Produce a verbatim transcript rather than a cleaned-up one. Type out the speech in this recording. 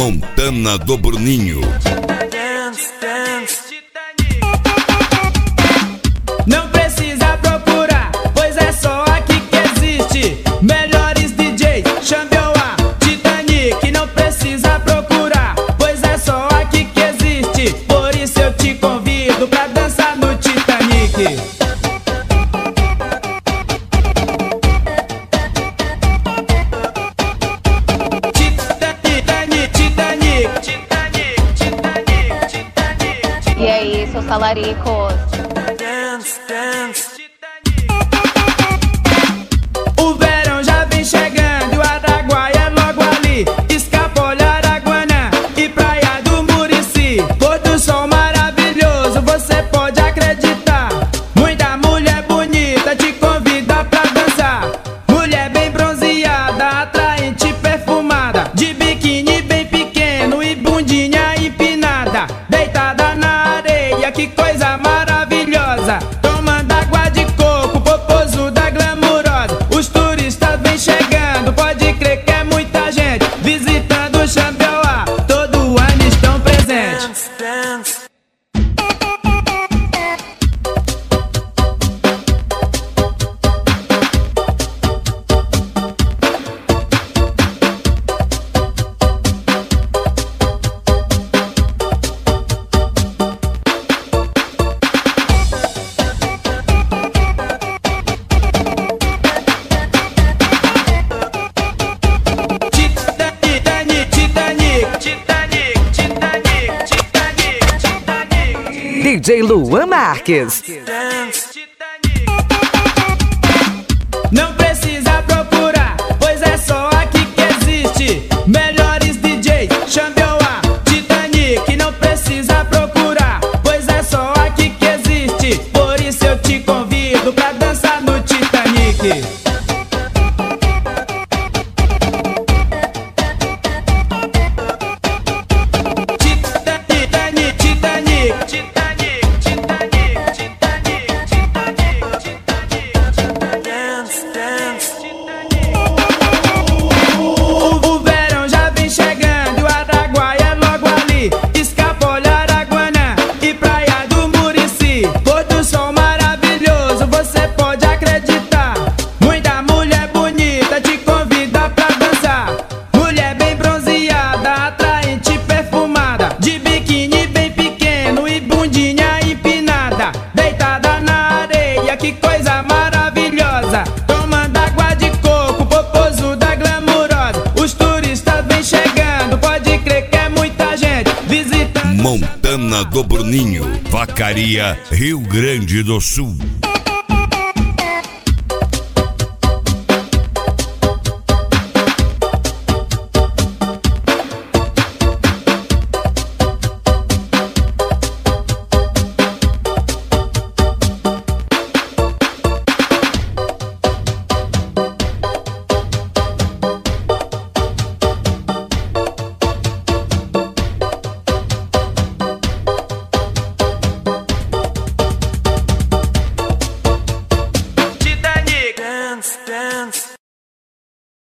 Montana do Bruninho. Não precisa procurar, pois é só aqui que existe melhores D Js, Xambioá, Titanic. Não precisa procurar, pois é só aqui que existe. Por isso eu te convido pra dançar no Titanic. E aí, seus talaricos? O verão já vem chegando e o Araguaia é logo ali. Escapole, Araguanã e Praia do Murici. Pôr do sol maravilhoso, você pode acreditar. Muita mulher bonita te convida pra dançar. Mulher bem bronzeada, atraente, perfumada, de biquíni bem pequeno e bundinha empinada, deitada na areia, que coisa maravilhosa. Tomando água de coco, popozuda glamurosa. Os turistas vêm chegando, pode crer que é muita gente visitando o Xambioá, todo ano estão presentes. D J Luan Marques. Não precisa procurar, pois é só aqui que existe melhores D Js, Xambioá, Titanic. Não precisa procurar, pois é só aqui que existe. Por isso eu te convido pra dançar no Titanic. O verão já vem chegando e o Araguaia é logo ali. Escapole, Araguanã e Praia do Murici. Pôr do sol maravilhoso, você pode acreditar. Muita mulher bonita te convida pra dançar. Mulher bem bronzeada, atraente, perfumada, de biquíni bem pequeno e bundinha empinada, deitada na areia, que coisa maravilhosa. Tomando água de coco, popozuda glamurosa. Os turistas vêm chegando, pode crer que é muita gente visitando. Montana do Bruninho, Vacaria, Rio Grande do Sul.